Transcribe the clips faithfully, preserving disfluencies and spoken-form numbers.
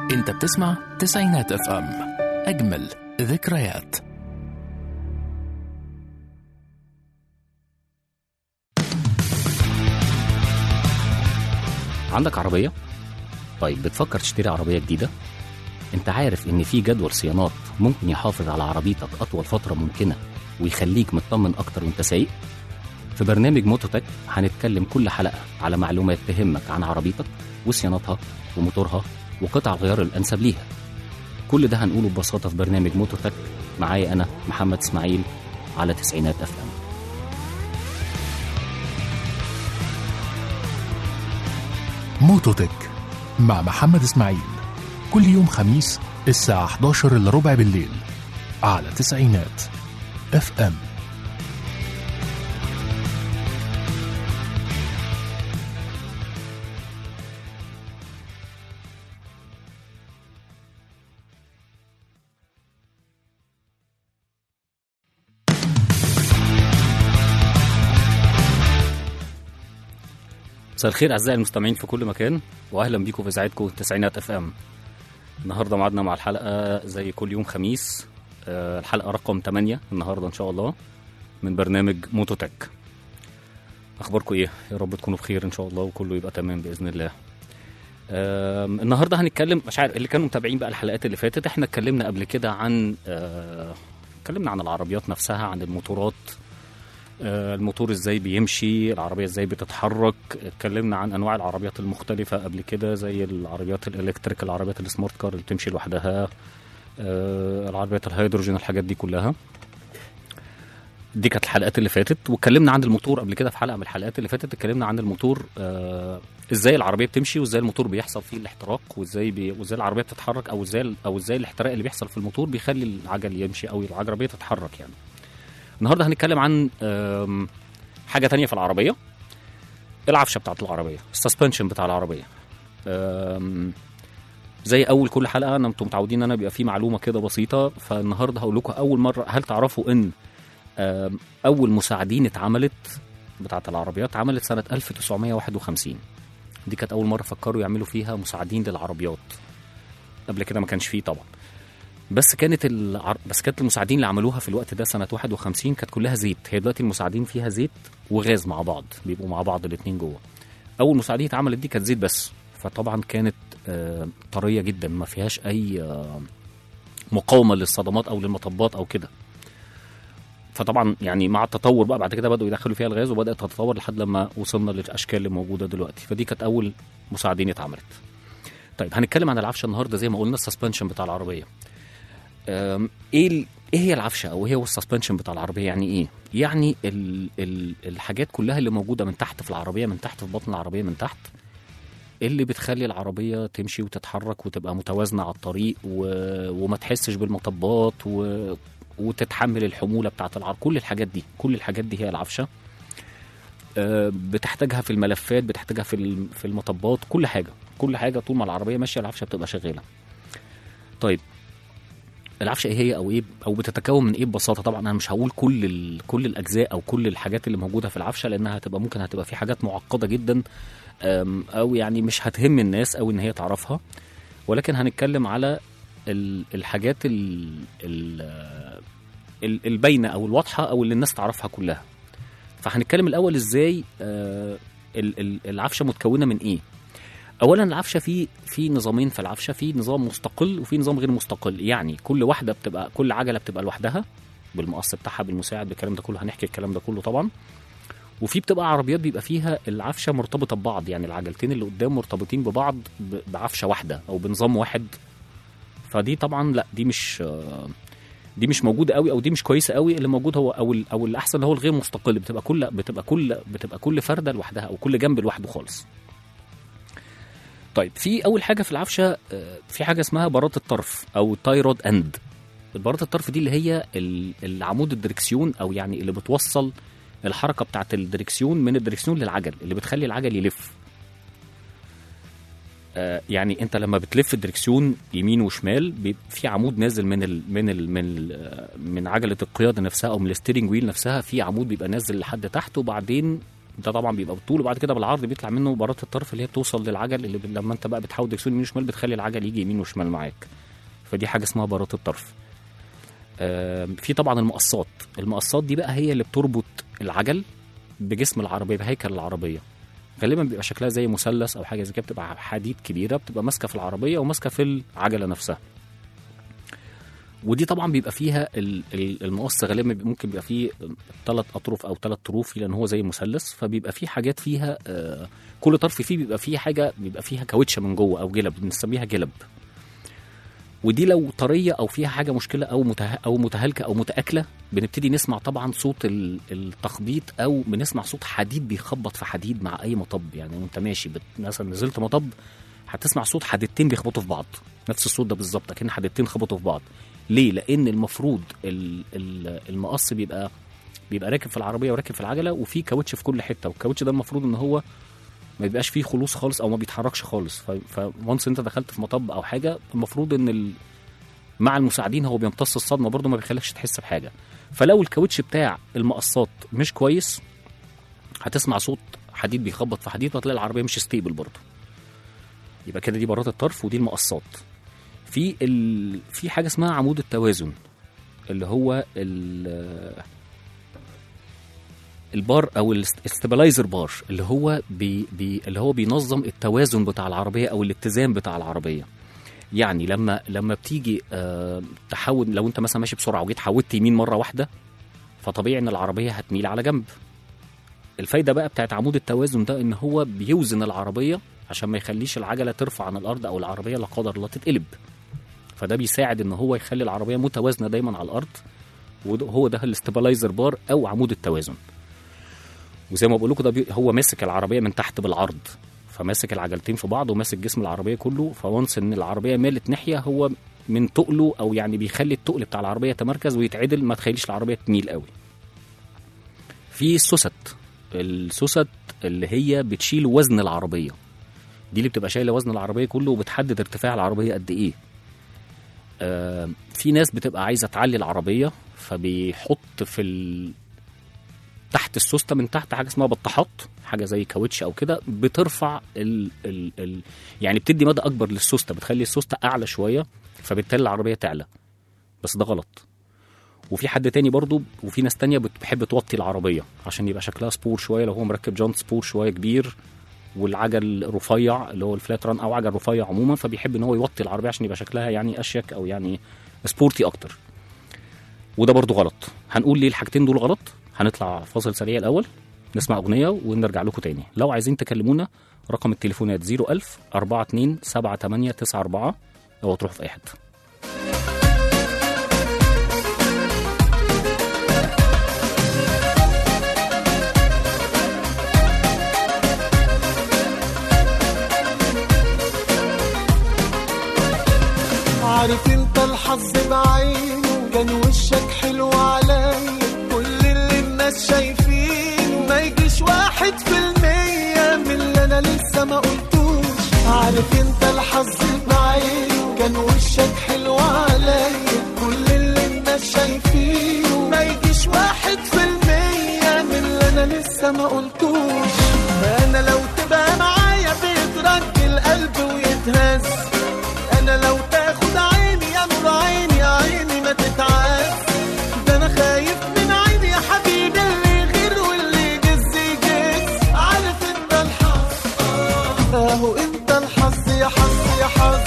انت بتسمع تسعينات اف ام، اجمل ذكريات. عندك عربية؟ طيب بتفكر تشتري عربية جديدة؟ انت عارف ان في جدول صيانات ممكن يحافظ على عربيتك اطول فترة ممكنة ويخليك مطمن اكتر وانت سايق؟ في برنامج موتوتك هنتكلم كل حلقة على معلومات تهمك عن عربيتك وصيانتها وموتورها وقطع الغيار الانسب ليها. كل ده هنقوله ببساطة في برنامج موتوتك معايا انا محمد اسماعيل على تسعينات اف ام. موتوتك مع محمد اسماعيل كل يوم خميس الساعة حداشر الا ربع بالليل على تسعينات اف ام. مساء الخير اعزائي المستمعين في كل مكان، واهلا بيكم في اذاعتكم تسعينات اف ام. النهارده معادنا مع الحلقه زي كل يوم خميس، أه الحلقه رقم ثمانية النهارده ان شاء الله من برنامج موتوتك. اخباركم ايه؟ يا رب تكونوا بخير ان شاء الله وكله يبقى تمام باذن الله. أه النهارده هنتكلم، مش عارف اللي كانوا متابعين بقى الحلقات اللي فاتت، احنا اتكلمنا قبل كده عن أه اتكلمنا عن العربيات نفسها، عن الموتورات، الموتور ازاي بيمشي، العربية ازاي بتتحرك. اتكلمنا عن انواع العربيات المختلفة قبل كده زي العربيات الالكتريك، العربيات السمارت كار اللي بتمشي لوحدها، العربيات الهيدروجين، الحاجات دي كلها. دي كانت الحلقات اللي فاتت. واتكلمنا عن الموتور قبل كده في حلقة من الحلقات اللي فاتت، اتكلمنا عن الموتور، ازاي العربية بتمشي وازاي الموتور بيحصل فيه الاحتراق وازاي بي... وازاي العربية بتتحرك، او ازاي او ازاي الاحتراق اللي بيحصل في الموتور بيخلي العجل يمشي او العربية تتحرك يعني. النهارده هنتكلم عن حاجه تانية في العربيه، العفشه بتاعت العربيه، السسبنشن بتاع العربيه. زي اول كل حلقه انا انتم متعودين ان انا بيبقى في معلومه كده بسيطه، فالنهارده هقول لكم اول مره. هل تعرفوا ان اول مساعدين اتعملت بتاعت العربيات عملت سنه ألف وتسعمية وواحد وخمسين؟ دي كانت اول مره فكروا يعملوا فيها مساعدين للعربيات. قبل كده ما كانش فيه طبعا، بس كانت العر... بس كانت المساعدين اللي عملوها في الوقت ده سنه واحد وخمسين كانت كلها زيت. هي دلوقتي المساعدين فيها زيت وغاز مع بعض، بيبقوا مع بعض الاثنين جوه. اول مساعدين اتعملت دي كانت زيت بس، فطبعا كانت آه طريه جدا، ما فيهاش اي آه مقاومه للصدمات او للمطبات او كده. فطبعا يعني مع التطور بقى بعد كده بداوا يدخلوا فيها الغاز وبدات تتطور لحد لما وصلنا للاشكال اللي موجوده دلوقتي. فدي كانت اول مساعدين اتعملت. طيب هنتكلم عن العفشه النهارده زي ما قلنا، السسبنشن بتاع العربيه. ايه ايه هي العفشه او ايه هو السسبنشن بتاع العربيه؟ يعني ايه؟ يعني ال ال الحاجات كلها اللي موجوده من تحت في العربيه، من تحت في بطن العربيه من تحت، اللي بتخلي العربيه تمشي وتتحرك وتبقى متوازنه على الطريق و وما تحسش بالمطبات و وتتحمل الحموله بتاعه العربيه. كل الحاجات دي كل الحاجات دي هي العفشه. أه بتحتاجها في الملفات، بتحتاجها في في المطبات، كل حاجه كل حاجه طول ما العربيه ماشيه العفشه بتبقى شغاله. طيب العفشه ايه هي او ايه او بتتكون من ايه ببساطه؟ طبعا انا مش هقول كل ال... كل الاجزاء او كل الحاجات اللي موجوده في العفشه، لانها هتبقى ممكن هتبقى في حاجات معقده جدا او يعني مش هتهم الناس او ان هي تعرفها، ولكن هنتكلم على ال... الحاجات ال... ال... ال... الباينه او الواضحه او اللي الناس تعرفها كلها. فهنتكلم الاول ازاي ال... ال... العفشه متكونه من ايه. اولا العفشه في في نظامين في العفشه، في نظام مستقل وفي نظام غير مستقل. يعني كل واحده بتبقى كل عجله بتبقى لوحدها بالمقص بتاعها بالمساعد بالكلام ده كله، هنحكي الكلام ده كله طبعا. وفي بتبقى عربيات بيبقى فيها العفشه مرتبطه ببعض، يعني العجلتين اللي قدام مرتبطين ببعض بعفشه واحده او بنظام واحد. فدي طبعا لا، دي مش دي مش موجوده قوي او دي مش كويسه قوي. اللي موجود هو او او الاحسن هو الغير مستقل، بتبقى كل بتبقى كل بتبقى كل فرده لوحدها او كل جنب لوحده خالص. طيب في اول حاجه في العفشه في حاجه اسمها برات الطرف او تاي رود اند. البرات الطرف دي اللي هي العمود الدركسيون، او يعني اللي بتوصل الحركه بتاعه الدركسيون من الدركسيون للعجل، اللي بتخلي العجل يلف. يعني انت لما بتلف الدركسيون يمين وشمال بيبقى في عمود نازل من ال من ال من ال من عجله القياده نفسها او من الستيرنج ويل نفسها، في عمود بيبقى نازل لحد تحت، وبعدين ده طبعا بيبقى بالطول، وبعد كده بالعرض بيطلع منه برات الطرف اللي هي بتوصل للعجل، اللي لما انت بقى بتحاول تكسر يمين وشمال بتخلي العجل يجي يمين وشمال معاك، فدي حاجه اسمها برات الطرف. آه في طبعا المقصات. المقصات دي بقى هي اللي بتربط العجل بجسم العربيه، بهيكل العربيه. غالبا بيبقى شكلها زي مثلث او حاجه زي كده، بتبقى حديد كبيره بتبقى ماسكه في العربيه وماسكه في العجله نفسها. ودي طبعا بيبقى فيها المقص غالبا ممكن بيبقى فيه ثلاث اطراف او ثلاث طروف، لان هو زي مثلث، فبيبقى فيه حاجات فيها آه كل طرف فيه بيبقى فيه حاجه، بيبقى فيها كاوتشه من جوه او جلب، بنسميها جلب. ودي لو طريه او فيها حاجه مشكله او مته او متهالكه او متاكله، بنبتدي نسمع طبعا صوت التخبيط، او بنسمع صوت حديد بيخبط في حديد مع اي مطب. يعني وانت ماشي بت... مثلا نزلت مطب هتسمع صوت حديدتين بيخبطوا في بعض، نفس الصوت ده بالظبط، كأن حديدتين خبطوا في بعض. ليه؟ لان المفروض المقص بيبقى بيبقى راكب في العربيه وراكب في العجله، وفي كاوتش في كل حته، والكاوتش ده المفروض ان هو ما يبقاش فيه خلوص خالص او ما بيتحركش خالص. فونس انت دخلت في مطب او حاجه، المفروض ان ال... مع المساعدين هو بيمتص الصدمه برضه، ما بيخليكش تحس بحاجه. فلو الكاوتش بتاع المقصات مش كويس هتسمع صوت حديد بيخبط في حديد، وهتلاقي العربيه مش ستيبل برضه. يبقى كده دي برات الطرف ودي المقصات. في ال... في حاجه اسمها عمود التوازن، اللي هو ال... البار او الاستابلايزر بار، اللي هو بي... بي... اللي هو بينظم التوازن بتاع العربيه او الاتزان بتاع العربيه. يعني لما لما بتيجي أه تحول، لو انت مثلا ماشي بسرعه وجيت حودت يمين مره واحده، فطبيعي ان العربيه هتميل على جنب. الفايده بقى بتاعت عمود التوازن ده ان هو بيوزن العربيه عشان ما يخليش العجله ترفع عن الارض او العربيه لا قدر الله تتقلب. فده بيساعد ان هو يخلي العربيه متوازنه دايما على الارض، وهو ده الاستابلايزر بار او عمود التوازن. وزي ما بقول لكم ده هو ماسك العربيه من تحت بالعرض، فماسك العجلتين في بعض وماسك جسم العربيه كله. فوانس ان العربيه مالت ناحيه، هو من تقله او يعني بيخلي التقل بتاع العربيه يتمركز ويتعدل، ما تخليش العربيه تميل قوي. في السوست، السوست اللي هي بتشيل وزن العربيه، دي اللي بتبقى شايله وزن العربيه كله وبتحدد ارتفاع العربيه قد ايه. آه في ناس بتبقى عايزه تعلي العربيه، فبيحط في ال... تحت السوسته من تحت حاجه اسمها بطاحات، حاجه زي كاوتش او كده، بترفع ال... ال... ال... يعني بتدي مدى اكبر للسوسته، بتخلي السوسته اعلى شويه، فبالتالي العربيه تعلى. بس ده غلط. وفي حد تاني برضو، وفي ناس تانية بتحب توطي العربيه عشان يبقى شكلها سبور شويه، لو هو مركب جانت سبور شويه كبير والعجل رفيع اللي هو الفلات ران او عجل رفيع عموما، فبيحب ان هو يوطي العربيه عشان يبقى شكلها يعني اشيك او يعني سبورتي اكتر. وده برضو غلط. هنقول ليه الحاجتين دول غلط. هنطلع فاصل سريع الاول نسمع اغنيه ونرجع لكم تاني. لو عايزين تكلمونا رقم التليفونات صفر ألف أربعة اتنين سبعة تمانية تسعة أربعة، لو تروحوا في اي حته. عارف انت الحظ بعينه كان وشك حلو عليا، كل اللي الناس شايفينه ما يجيش واحد في المية من اللي انا لسه ما قلتوش. عارف انت الحظ بعينه كان وشك حلو عليا، كل اللي الناس شايفينه ما يجيش واحد في المية من اللي انا لسه ما قلتوش. انا لو تبقى معايا بيترك القلب ويتهز، انا لو تاخد عيني يا نور عيني يا عيني ما تتعز. ده انا خايف من عيني يا حبيبي اللي غير واللي يجز يجز. عارف انت الحظ، اهو انت الحظ يا حظ يا حظ.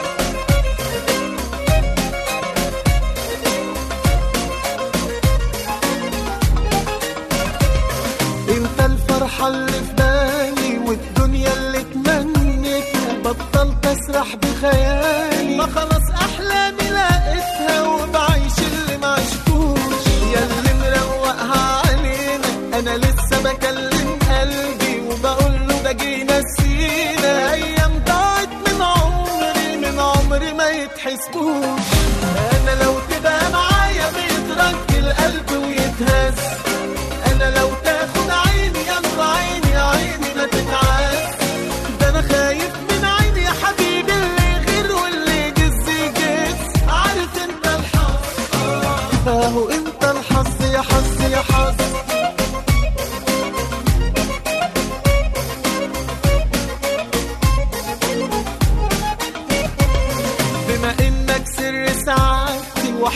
انت الفرحة اللي في بالي والدنيا اللي اتمنيتها، بطلت اسرح بخيالي ما خلاص احلامي لقيتها وبعيش اللي ما عشتوش. يا اللي مروقها علينا انا لسه بكلم قلبي وبقول له ده جينا نسينا، ايام ضاعت من عمري من عمري ما يتحسبوش. انا لو تبقى معايا بيترك القلب ويتهز، انا لو تاخد عيني يا نور عيني يا عيني ما تتعز. ده انا خايف من عيني يا حبيبي اللي غير واللي يجز يجز. عارف انت الحظ، اهو انت الحظ يا حظ يا حظ.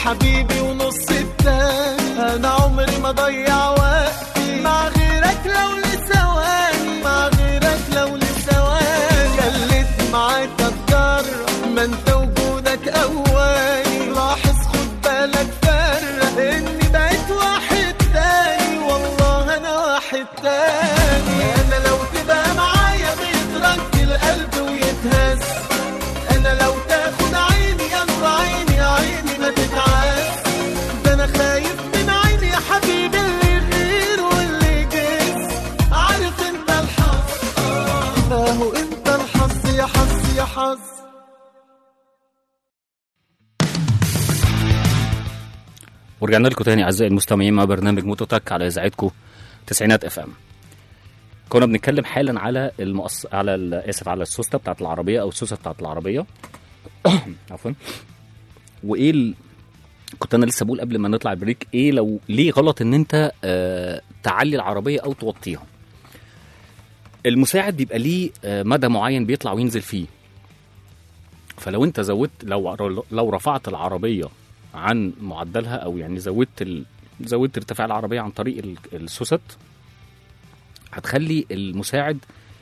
حبيبي ونص التاني. انا عمري ما ضيع وقتي مع غيرك لو لثواني، مع غيرك لو لثواني. خليت معاك اتجرب ما انت وجودك اواني. لاحظ خد بالك فرق اني بقيت واحد تاني، والله انا واحد تاني. انا لو تبقى معايا بيترك القلب ويتهز، انا لو تاخد عيني انت عيني عيني ما تتعز. ده انا خايف من عيني يا حبيبي اللي غير واللي جز. عارف انت الحظ، اهو انت الحظ يا حظ يا حظ. ورجعنا لكم تاني اعزائي المستمعين مع برنامج موتوتك على اذاعتكم تسعينات اف ام. كنا بنتكلم حالا على المقص... على ال... اسف على السوسته بتاعت العربيه او السوسته بتاعت العربيه عفوا. وايه ال... كنت انا لسه بقول قبل ما نطلع البريك ايه لو ليه غلط ان انت آه... تعلي العربيه او توطيها. المساعد بيبقى ليه آه... مدى معين بيطلع وينزل فيه. فلو انت زودت لو لو رفعت العربيه عن معدلها او يعني زودت ال... زودت ارتفاع العربيه عن طريق ال... السوست، هتخلي المساعد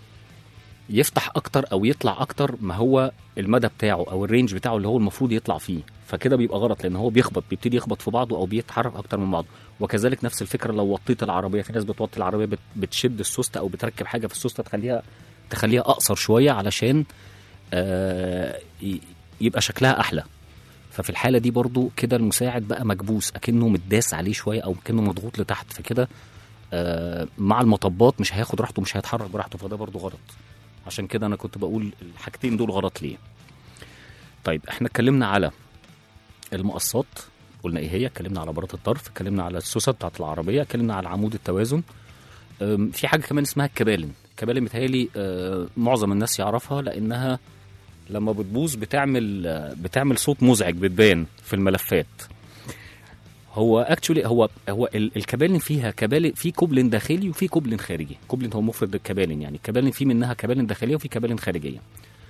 يفتح اكتر او يطلع اكتر ما هو المدى بتاعه او الرينج بتاعه اللي هو المفروض يطلع فيه. فكده بيبقى غلط لان هو بيخبط بيبتدي يخبط في بعضه او بيتحرك اكتر من بعضه. وكذلك نفس الفكره لو وطيت العربيه، في ناس بتوطي العربيه بت... بتشد السوسته او بتركب حاجه في السوسته تخليها تخليها اقصر شويه علشان آه يبقى شكلها احلى. ففي الحاله دي برضو كده المساعد بقى مكبوس اكنه متداس عليه شويه او كأنه مضغوط لتحت، فكده آه مع المطبات مش هياخد راحته مش هيتحرك براحته، فده برضو غلط. عشان كده انا كنت بقول الحاجتين دول غلط ليه. طيب احنا اتكلمنا على المقصات قلنا ايه هي، اتكلمنا على برات الطرف، اتكلمنا على السوسه بتاعت العربيه، اتكلمنا على عمود التوازن. في حاجه كمان اسمها الكبالن. الكبالن متهيألي آه معظم الناس يعرفها لانها لما بتبوظ بتعمل بتعمل صوت مزعج بتبان في الملفات. هو اكشولي هو هو الكبالن فيها كبالن في كوبلن داخلي وفي كوبلن خارجي. كوبلن هو مفرد الكبالن، يعني الكبالن في منها كبالن داخليه وفي كبالن خارجيه.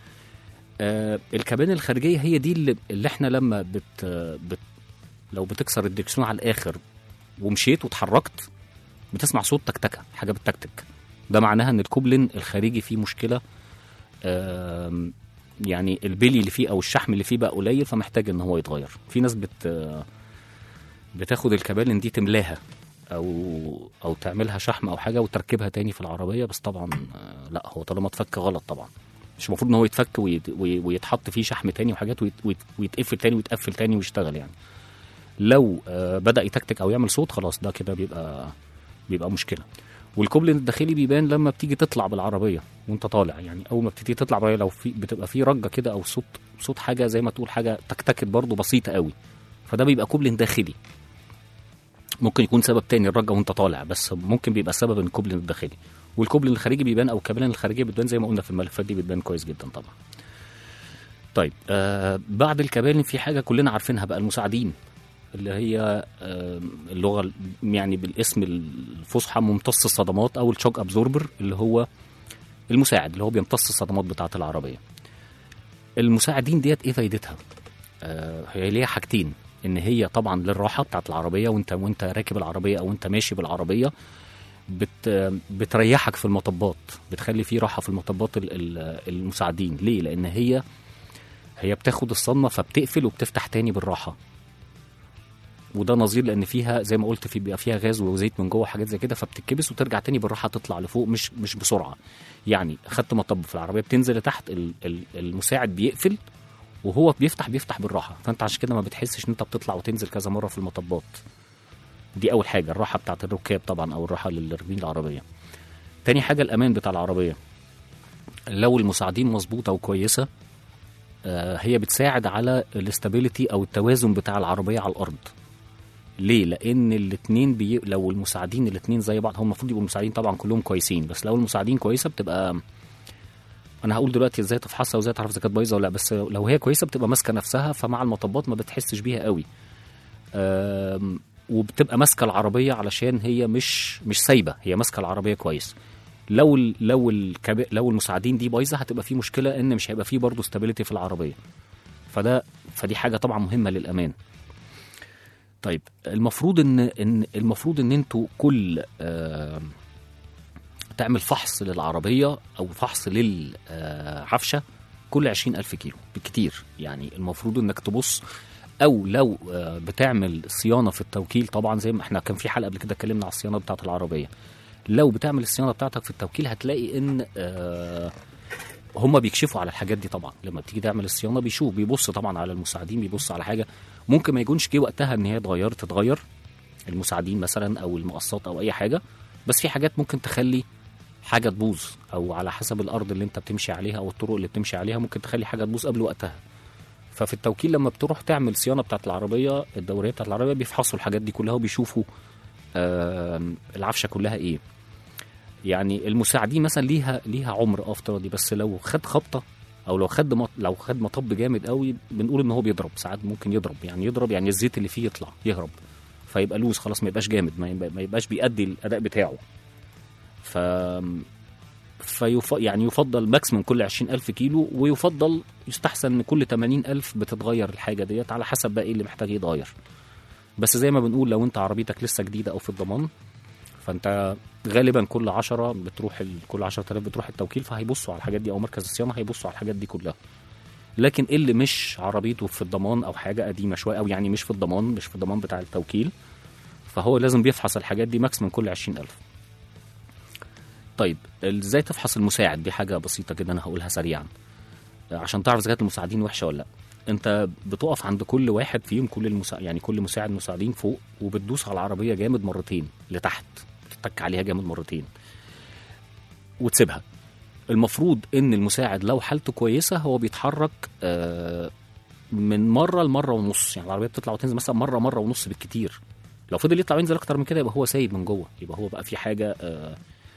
آه الكبالن الخارجيه هي دي اللي, اللي احنا لما بت, بت لو بتكسر الدركسيون على الاخر ومشيت واتحركت بتسمع صوت تكتكه، حاجه بتتكتك. ده معناها ان الكوبلن الخارجي فيه مشكله، آه يعني البلي اللي فيه او الشحم اللي فيه بقى قليل فمحتاج ان هو يتغير. في ناس بت بتاخد الكبالن دي تملاها او او تعملها شحم او حاجه وتركبها تاني في العربيه، بس طبعا لا، هو طالما اتفك غلط طبعا. مش المفروض ان هو يتفك ويتحط فيه شحم تاني وحاجات ويتقفل تاني ويتقفل تاني ويشتغل. يعني لو بدا يتكتك او يعمل صوت خلاص ده كده بيبقى بيبقى مشكله. والكوبلن الداخلي بيبان لما بتيجي تطلع بالعربيه وانت طالع، يعني اول ما بتيجي تطلع بالعربيه لو في بتبقى في رجه كده او صوت صوت حاجه زي ما تقول حاجه تكتكت برضو بسيطه قوي، فده بيبقى كوبلن داخلي. ممكن يكون سبب تاني الرجه وانت طالع، بس ممكن بيبقى سبب الكوبلن الداخلي. والكوبلن الخارجي بيبان او الكابلن الخارجيه بتبان زي ما قلنا في الملفات دي، بتبان كويس جدا طبعا. طيب آه بعد الكابلن في حاجه كلنا عارفينها بقى، المساعدين، اللي هي آه اللغه يعني بالاسم الفصحى ممتص الصدمات او الشوك ابزوربر، اللي هو المساعد اللي هو بيمتص الصدمات بتاعه العربيه. المساعدين ديت ايه فايدتها؟ آه هي ليها حاجتين، ان هي طبعا للراحه بتاعه العربيه وانت وانت راكب العربيه او انت ماشي بالعربيه، بت بتريحك في المطبات، بتخلي فيه راحه في المطبات المساعدين. ليه؟ لان هي هي بتاخد الصدمه فبتقفل وبتفتح تاني بالراحه، وده نظير لان فيها زي ما قلت في بيبقى فيها غاز وزيت من جوه حاجات زي كده، فبتتكبس وترجع تاني بالراحه تطلع لفوق، مش مش بسرعه. يعني خدت مطب في العربيه بتنزل لتحت، المساعد بيقفل وهو بيفتح بيفتح بالراحه، فانت عشان كده ما بتحسش ان انت بتطلع وتنزل كذا مره في المطبات. دي اول حاجه، الراحه بتاعه الركاب طبعا او الراحه للراكبين العربيه. تاني حاجه الامان بتاع العربيه. لو المساعدين مظبوطه وكويسه، آه هي بتساعد على الاستابيليتي او التوازن بتاع العربيه على الارض. ليه؟ لان الاثنين بي... لو المساعدين الاثنين زي بعض، هم المفروض يبقوا المساعدين طبعا كلهم كويسين، بس لو المساعدين كويسه بتبقى، انا هقول دلوقتي ازاي تفحصها وازاي تعرف اذا كانت بايظه ولا لا، بس لو هي كويسه بتبقى ماسكه نفسها، فمع المطبات ما بتحسش بيها قوي، وبتبقى ماسكه العربيه علشان هي مش مش سايبه، هي ماسكه العربيه كويس. لو ال لو الكب... لو المساعدين دي بايظه هتبقى في مشكله، ان مش هيبقى في برضه ستابيليتي في العربيه. فده فدي حاجه طبعا مهمه للامان. طيب المفروض ان ان المفروض ان انتوا كل آه تعمل فحص للعربيه او فحص للعفشه كل عشرين ألف كيلو بالكتير. يعني المفروض انك تبص، او لو آه بتعمل صيانه في التوكيل، طبعا زي ما احنا كان في حلقه قبل كده اتكلمنا على الصيانه بتاعه العربيه، لو بتعمل الصيانه بتاعتك في التوكيل هتلاقي ان آه هم بيكشفوا على الحاجات دي. طبعا لما بتيجي تعمل الصيانه بيشوف، بيبص طبعا على المساعدين، بيبص على حاجه ممكن ما يكونش جه وقتها ان هي اتغيرت تتغير المساعدين مثلا او المقصات او اي حاجه، بس في حاجات ممكن تخلي حاجه تبوظ، او على حسب الارض اللي انت بتمشي عليها او الطرق اللي بتمشي عليها ممكن تخلي حاجه تبوظ قبل وقتها. ففي التوكيل لما بتروح تعمل صيانه بتاعت العربيه الدوريه بتاعت العربيه بيفحصوا الحاجات دي كلها وبيشوفوا آه العفشه كلها ايه. يعني المساعدين مثلا ليها ليها عمر افتراضي، بس لو خد خبطه او لو خد مط... لو خد مطب جامد قوي بنقول ان هو بيضرب. ساعات ممكن يضرب، يعني يضرب يعني الزيت اللي فيه يطلع يهرب فيبقى لوز خلاص، ما يبقاش جامد، ما, يبقى... ما يبقاش بيأدي الاداء بتاعه. ف فيف... يعني يفضل ماكسيموم كل عشرين ألف كيلو، ويفضل يستحسن ان كل ثمانين ألف بتتغير الحاجه ديت على حسب بقى ايه اللي محتاج يتغير. بس زي ما بنقول لو انت عربيتك لسه جديده او في الضمان فانت غالبا كل عشرة بتروح ال... كل عشرة آلاف بتروح التوكيل، فهيبصوا على الحاجات دي، او مركز الصيانه هيبصوا على الحاجات دي كلها. لكن اللي مش عربيته في الضمان او حاجه قديمه شويه، او يعني مش في الضمان مش في الضمان بتاع التوكيل، فهو لازم بيفحص الحاجات دي ماكسيموم كل عشرين ألف. طيب ازاي تفحص المساعد؟ دي حاجه بسيطه جدا انا هقولها سريعا عشان تعرف اذا كانت المساعدين وحشه ولا لا. انت بتقف عند كل واحد فيهم، كل المساعد يعني كل مساعد مساعدين فوق، وبتدوس على العربيه جامد مرتين لتحت، تتك عليها جامد مرتين وتسيبها. المفروض ان المساعد لو حالته كويسه هو بيتحرك آه من مره لمره ونص، يعني العربيه بتطلع وتنزل مثلا مره مره ونص بالكتير. لو فضل يطلع وينزل اكتر من كده يبقى هو سايب من جوه، يبقى هو بقى في حاجه آه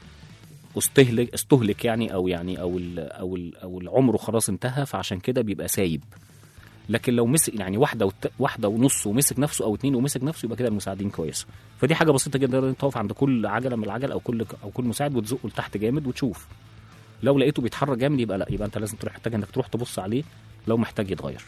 استهلك استهلك يعني او يعني او ال او ال او العمره خلاص انتهى، فعشان كده بيبقى سايب. لكن لو مسك يعني واحده وت... واحده ونص ومسك نفسه، او اتنين ومسك نفسه، يبقى كده المساعدين كويسه. فدي حاجه بسيطه جدا، انت تقف عند كل عجله من العجل او كل او كل مساعد وتزقه لتحت جامد وتشوف. لو لقيته بيتحرك جامد يبقى لا، يبقى انت لازم تروح محتاج انك تروح تبص عليه لو محتاج يتغير.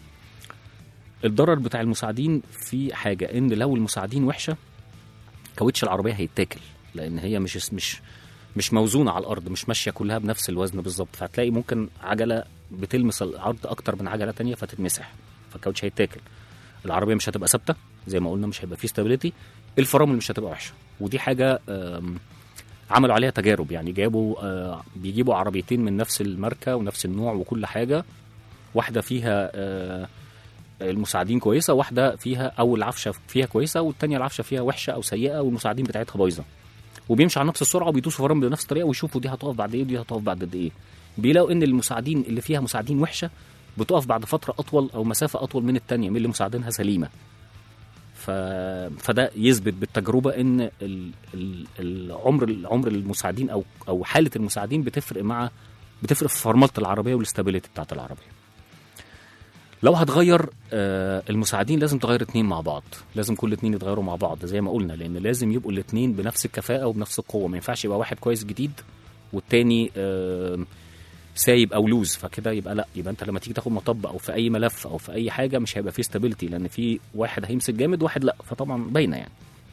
الضرر بتاع المساعدين في حاجه، ان لو المساعدين وحشه كاوتش العربيه هيتاكل، لان هي مش مش مش موزونه على الارض، مش ماشيه كلها بنفس الوزن بالظبط، فهتلاقي ممكن عجله بتلمس الارض اكتر من عجله تانية فتتمسح، فالكاوتش هيتاكل. العربيه مش هتبقى ثابته زي ما قلنا، مش هيبقى فيه ستابيليتي. الفرامل مش هتبقى وحشه، ودي حاجه عملوا عليها تجارب. يعني جابوا بيجيبوا عربيتين من نفس الماركه ونفس النوع وكل حاجه، واحده فيها المساعدين كويسه، واحده فيها او العفشه فيها كويسه، والثانيه العفشه فيها وحشه او سيئه والمساعدين بتاعتها بايظه، وبيمشي على نفس السرعه وبيدوسوا فرامل بنفس الطريقه ويشوفوا دي هتقف بعد ايه ودي هتقف بعد قد ايه. بيلاقوا ان المساعدين اللي فيها مساعدين وحشه بتقف بعد فتره اطول او مسافه اطول من الثانيه من اللي مساعدينها سليمه. ف... فده يثبت بالتجربه ان ال... ال... العمر العمر المساعدين او او حاله المساعدين بتفرق مع بتفرق في فرمله العربيه والاستابيليتي بتاعه العربيه. لو هتغير آه المساعدين لازم تغير اتنين مع بعض، لازم كل اتنين يتغيروا مع بعض زي ما قلنا، لان لازم يبقوا الاتنين بنفس الكفاءه وبنفس القوه. ما ينفعش يبقى واحد كويس جديد والتاني آه سايب او لوز، فكده يبقى لا، يبقى انت لما تيجي تاخد مطب او في اي ملف او في اي حاجه مش هيبقى فيه ستابيليتي، لان في واحد هيمسك جامد واحد لا، فطبعا باينه. يعني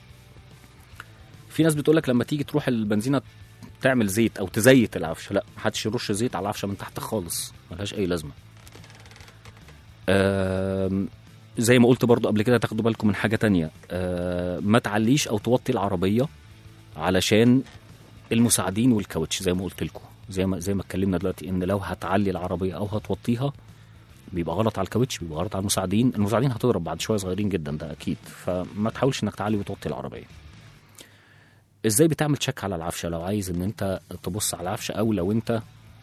في ناس بتقول لك لما تيجي تروح البنزينه تعمل زيت او تزيت العفشه، لا، محدش يرش زيت على العفشه من تحت خالص، ملهاش اي لازمه. زي ما قلت برضو قبل كده تاخدوا بالكم من حاجه تانية، ما تعليش او توطي العربيه علشان المساعدين والكاوتش. زي ما قلت لكم، زي ما زي ما اتكلمنا دلوقتي، ان لو هتعلي العربيه او هتوطيها بيبقى غلط على الكاوتش، بيبقى غلط على المساعدين. المساعدين هتضرب بعد شويه صغيرين جدا، ده اكيد. فما تحاولش انك تعلي وتوطي العربيه. ازاي بتعمل تشيك على العفشه؟ لو عايز ان انت تبص على العفشه، او لو انت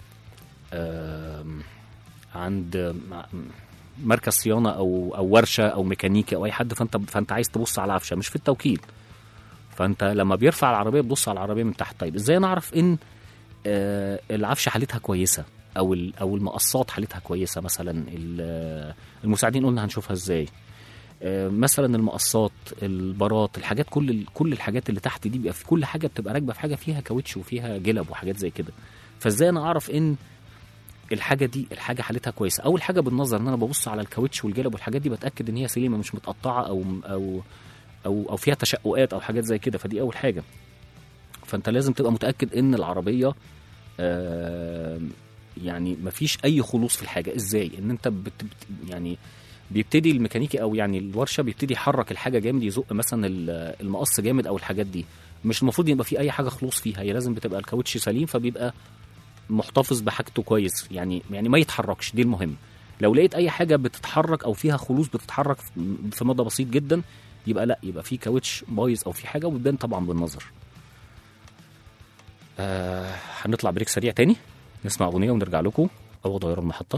عند مركز صيانه او او ورشه او ميكانيكي او اي حد، فانت فانت عايز تبص على العفشه مش في التوكيل، فانت لما بيرفع العربيه بتبص على العربيه من تحت. طيب ازاي نعرف ان آه العفشه حالتها كويسه او او المقصات حالتها كويسه؟ مثلا المساعدين قلنا هنشوفها ازاي. آه مثلا المقصات، البارات، الحاجات، كل كل الحاجات اللي تحت دي بيبقى في كل حاجه بتبقى راكبه في حاجه فيها كاوتش وفيها جلب وحاجات زي كده. فازاي انا اعرف ان الحاجه دي الحاجه حالتها كويسه. اول حاجه بالنظر ان انا ببص على الكاوتش والجلب والحاجات دي، بتاكد ان هي سليمه مش متقطعه او او او او فيها تشققات او حاجات زي كده، فدي اول حاجه. فانت لازم تبقى متاكد ان العربيه آه يعني مفيش اي خلوص في الحاجه. ازاي؟ ان انت بت يعني بيبتدي الميكانيكي او يعني الورشه بيبتدي يحرك الحاجه جامد، يزق مثلا المقص جامد او الحاجات دي، مش المفروض يبقى في اي حاجه خلوص فيها، هي لازم بتبقى الكاوتش سليم فبيبقى محتفظ بحاجته كويس، يعني يعني ما يتحركش، دي المهم. لو لقيت اي حاجه بتتحرك او فيها خلوص بتتحرك في مدى بسيط جدا، يبقى لا، يبقى في كاوتش بايظ او في حاجه، وبتبان طبعا بالنظر. آه هنطلع بريك سريع تاني، نسمع اغنيه ونرجع لكم او غير المحطه.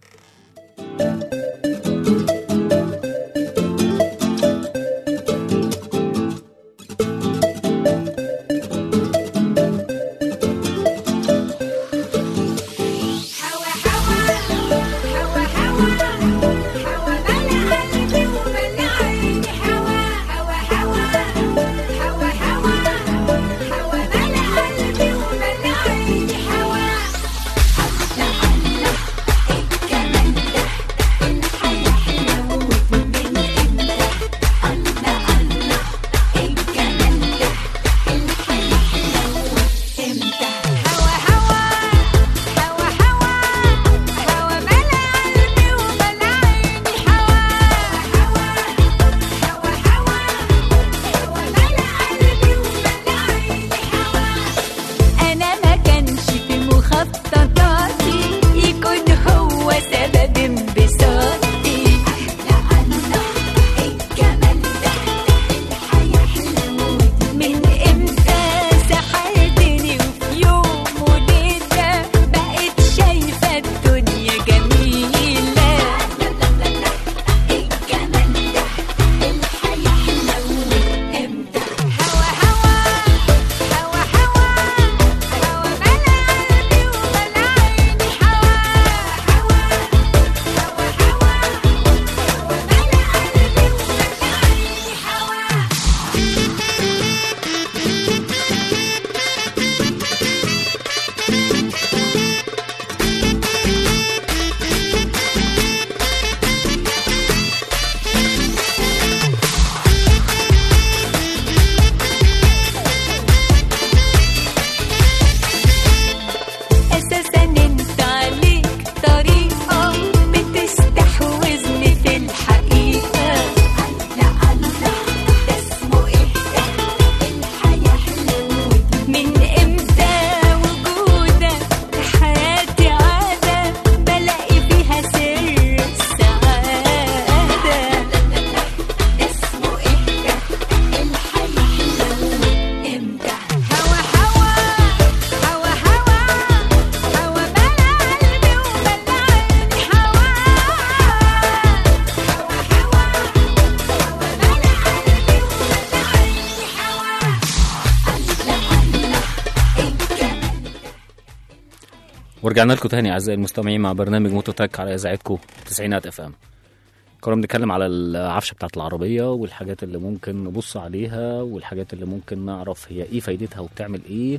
ورجعنا لكم تاني اعزائي المستمعين مع برنامج موتوتك على اذاعتكم تسعينات اف ام. كنا بنتكلم على العفشه بتاعت العربيه والحاجات اللي ممكن نبص عليها والحاجات اللي ممكن نعرف هي ايه فايدتها وبتعمل ايه،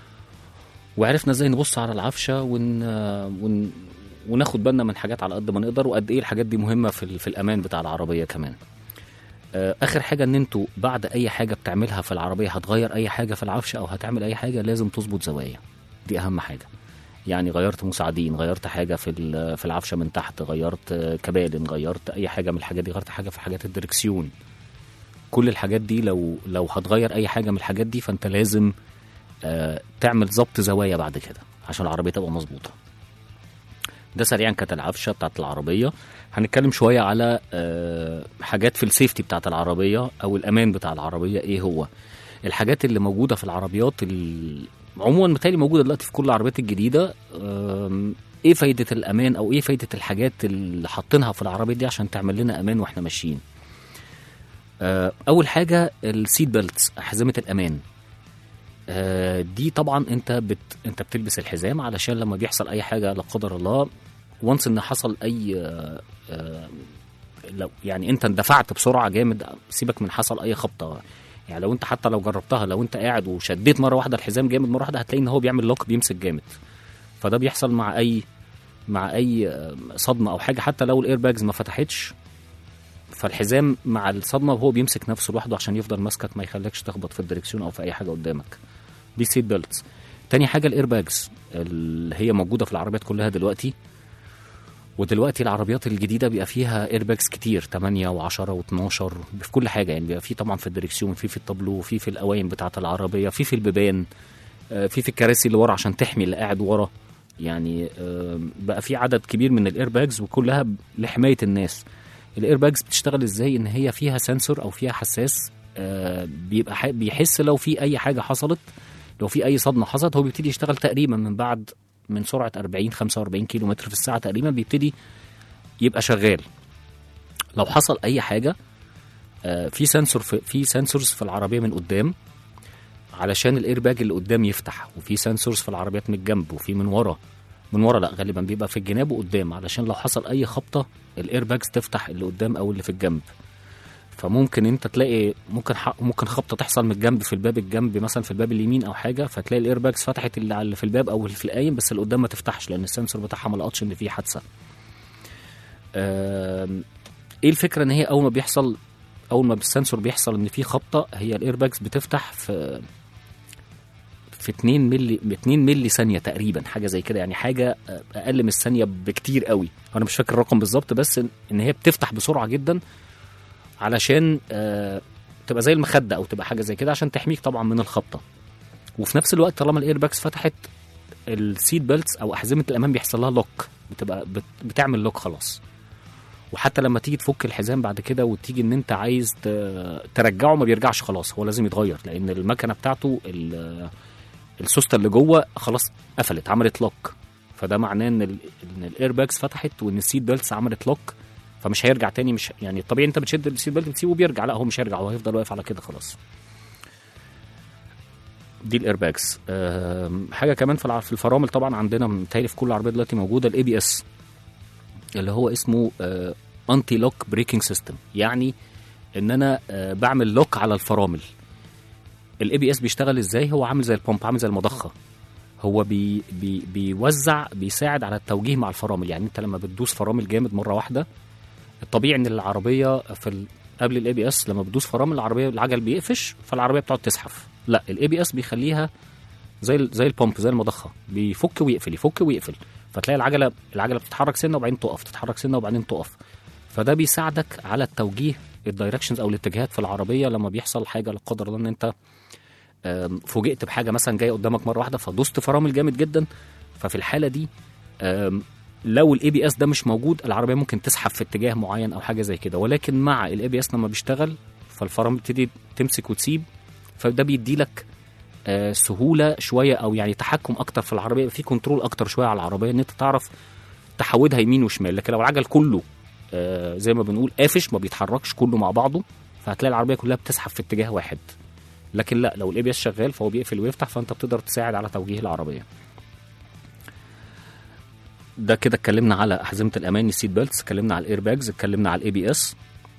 وعرفنا ازاي نبص على العفشه ون... ون... وناخد بالنا من حاجات على قد ما نقدر، وقد ايه الحاجات دي مهمه في, ال... في الامان بتاع العربيه كمان. اخر حاجه ان انتوا بعد اي حاجه بتعملها في العربيه، هتغير اي حاجه في العفشه او هتعمل اي حاجه، لازم تظبط زوايا، دي اهم حاجه. يعني غيرت مساعدين، غيرت حاجه في في العفشه من تحت، غيرت كبالن، غيرت اي حاجه من الحاجات دي، غيرت حاجه في حاجات الدركسيون، كل الحاجات دي لو لو هتغير اي حاجه من الحاجات دي فانت لازم آه تعمل ضبط زوايا بعد كده عشان العربيه تبقى مظبوطه. ده سريعا كانت العفشه بتاعت العربيه. هنتكلم شويه على آه حاجات في السيفتي بتاعت العربيه او الامان بتاع العربيه. ايه هو الحاجات اللي موجوده في العربيات عموما متهيألي موجوده دلوقتي في كل العربيات الجديده؟ ايه فايده الامان او ايه فايده الحاجات اللي حاطينها في العربيه دي عشان تعمل لنا امان واحنا ماشيين؟ اول حاجه السيت بيلتس، حزمه الامان. دي طبعا انت بت انت بتلبس الحزام علشان لما بيحصل اي حاجه لا قدر الله، وانس ان حصل اي لو يعني انت اندفعت بسرعه جامد، سيبك من حصل اي خبطه، يعني لو انت حتى لو جربتها، لو انت قاعد وشديت مره واحده الحزام جامد مره واحده هتلاقي ان هو بيعمل لوك، بيمسك جامد. فده بيحصل مع اي مع اي صدمه او حاجه، حتى لو الاير باجز ما فتحتش فالحزام مع الصدمه وهو بيمسك نفسه لوحده عشان يفضل ماسكك ما يخليكش تخبط في الدريكسيون او في اي حاجه قدامك. دي سيت بيلتس. تاني حاجه الاير باجز اللي هي موجوده في العربيات كلها دلوقتي، ودلوقتي العربيات الجديده بيبقى فيها اير باجز كتير، ثمانية وعشرة واثناشر في كل حاجه، يعني بيبقى في طبعا في الدريكسيون، في في الطابلو، في في القوايم بتاعه العربيه، في في البيبان، في في الكراسي اللي ورا عشان تحمي اللي قاعد ورا. يعني بقى في عدد كبير من الاير باجز وكلها لحمايه الناس. الاير باجز بتشتغل ازاي؟ ان هي فيها سنسور او فيها حساس بيبقى بيحس لو في اي حاجه حصلت، لو في اي صدمه حصلت، هو بيبتدي يشتغل تقريبا من بعد من سرعه أربعين خمسة وأربعين كيلو متر في الساعه تقريبا، بيبتدي يبقى شغال. لو حصل اي حاجه في سنسور في, في سنسورز في العربيه من قدام علشان الاير باج اللي قدام يفتح، وفي سنسورز في العربيات من الجنب، وفي من ورا. من ورا لا، غالبا بيبقى في الجناب وقدام علشان لو حصل اي خبطه الاير باجز تفتح اللي قدام او اللي في الجنب. فممكن انت تلاقي ممكن ممكن خبطه تحصل من الجنب في الباب الجنب مثلا في الباب اليمين او حاجه، فتلاقي الاير باجز فتحت اللي في الباب او اللي في القايم، بس اللي قدام ما تفتحش لان السنسور بتاعها ما لقطش ان في حادثه. ايه الفكره؟ ان هي اول ما بيحصل اول ما بالسنسور بيحصل ان في خبطه، هي الاير باجز بتفتح في في اتنين ملي اتنين ملي ثانيه تقريبا، حاجه زي كده، يعني حاجه اقل من الثانيه بكتير قوي. انا مش فاكر الرقم بالظبط، بس ان هي بتفتح بسرعه جدا علشان آه تبقى زي المخده او تبقى حاجه زي كده عشان تحميك طبعا من الخبطه. وفي نفس الوقت طالما الاير باجز فتحت، السيت بيلتس او احزمه الامان بيحصل لها لوك، بتبقى بتعمل لوك خلاص. وحتى لما تيجي تفك الحزام بعد كده وتيجي ان انت عايز ترجعه ما بيرجعش خلاص، هو لازم يتغير لان المكنه بتاعته السوسته اللي جوه خلاص قفلت، عملت لوك. فده معناه ان ان الاير باجز فتحت وان السيت بيلتس عملت لوك، فمش هيرجع تاني. مش يعني الطبيعي انت بتشد السيت بيلت بتسيبه بيرجع، لا هو مش هيرجع، هو هيفضل واقف على كده خلاص. دي الاير باجز. حاجه كمان في في الفرامل طبعا عندنا متهيألي في كل عربيه دلوقتي موجوده الاي بي اس اللي هو اسمه انتي لوك بريكنج سيستم، يعني ان انا بعمل لوك على الفرامل. الاي بي اس بيشتغل ازاي؟ هو عامل زي البومب، عامل زي المضخه، هو بي بي بيوزع بيساعد على التوجيه مع الفرامل. يعني انت لما بتدوس فرامل جامد مره واحده، الطبيعي ان العربيه في ال... قبل الاي بي اس لما بتدوس فرامل العربيه العجل بيقفش فالعربيه بتقعد تزحف. لا، الاي بي اس بيخليها زي زي البومب، زي المضخه، بيفك ويقفل يفك ويقفل، فتلاقي العجله العجله بتتحرك سنه وبعدين تقف، تتحرك سنه وبعدين تقف. فده بيساعدك على التوجيه، الدايركشنز او الاتجاهات في العربيه لما بيحصل حاجه لا قدر الله ان انت فوجئت بحاجه مثلا جايه قدامك مره واحده فدوست فرامل جامد جدا. ففي الحاله دي لو الاي بي اس ده مش موجود العربيه ممكن تسحب في اتجاه معين او حاجه زي كده، ولكن مع الاي بي اس لما بيشتغل فالفرامل بتبتدي تمسك وتسيب، فده بيدي لك آه سهوله شويه او يعني تحكم اكتر في العربيه، في كنترول اكتر شويه على العربيه ان انت تعرف تحودها يمين وشمال. لكن لو العجل كله آه زي ما بنقول قافش ما بيتحركش كله مع بعضه، فهتلاقي العربيه كلها بتسحب في اتجاه واحد. لكن لا، لو الاي بي اس شغال فهو بيقفل ويفتح، فانت بتقدر تساعد على توجيه العربيه. ده كده اتكلمنا على احزمه الامان السيت بيلتس، اتكلمنا على الاير باجز، اتكلمنا على الاي بي اس.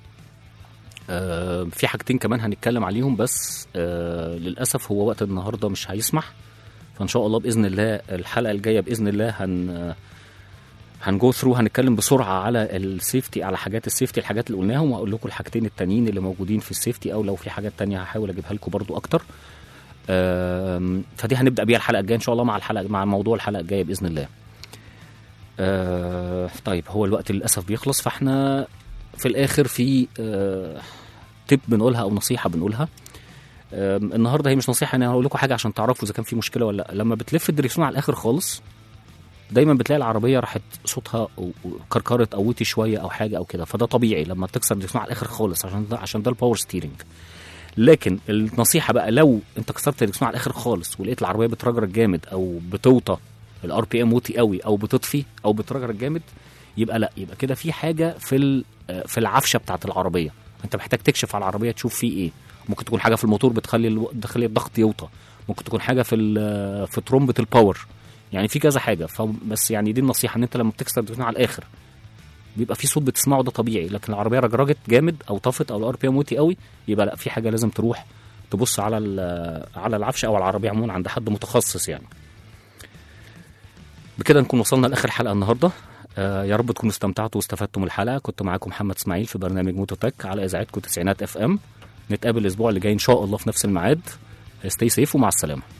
آه في حاجتين كمان هنتكلم عليهم بس آه للاسف هو وقت النهارده مش هيسمح، فان شاء الله باذن الله الحلقه الجايه باذن الله هن هنجو ثرو هنتكلم بسرعه على السيفتي، على حاجات السيفتي الحاجات اللي قلناهم، واقول لكم الحاجتين التانيين اللي موجودين في السيفتي، او لو في حاجات تانية هحاول اجيبها لكم برضو اكتر. آه فدي هنبدا بيها الحلقه الجايه ان شاء الله مع الحلقه مع موضوع الحلقه الجايه باذن الله. آه طيب هو الوقت للأسف بيخلص، فاحنا في الآخر في آه تip بنقولها أو نصيحة بنقولها. آه النهاردة هي مش نصيحة، أنا هقول لكم حاجة عشان تعرفوا إذا كان في مشكلة ولا لا. لما بتلف الدريكسيون على الآخر خالص دايما بتلاقي العربية راحت صوتها كركرت أو وطي شوية أو حاجة أو كده، فده طبيعي لما تكسر الدريكسيون على الآخر خالص عشان ده عشان ده الباور ستيرنج. لكن النصيحة بقى لو أنت كسرت الدريكسيون على الآخر خالص ولقيت العربية بترجرج جامد أو بتوطى الار بي ام وطي قوي او بتطفي او بترجرج جامد، يبقى لا، يبقى كده في حاجه في في العفشه بتاعه العربيه. انت محتاج تكشف على العربيه تشوف فيه ايه. ممكن تكون حاجه في الموتور بتخلي بتخلي الضغط يوطى، ممكن تكون حاجه في في ترومبه الباور، يعني في كذا حاجه. فبس يعني دي النصيحه ان انت لما بتكسر الدريكسيون على الاخر بيبقى في صوت بتسمعه، ده طبيعي. لكن العربيه رجرجت جامد او طفت او الار بي ام وطي قوي، يبقى لا، في حاجه لازم تروح تبص على على العفشه او العربيه عموما عند حد متخصص يعني. بكده نكون وصلنا لاخر حلقه النهارده. آه يا رب تكونوا استمتعتوا واستفدتوا من الحلقه. كنت معاكم محمد اسماعيل في برنامج موتوتك على اذاعتكم تسعينات اف ام. نتقابل الاسبوع اللي جاي ان شاء الله في نفس الميعاد. ستي سيف ومع السلامه.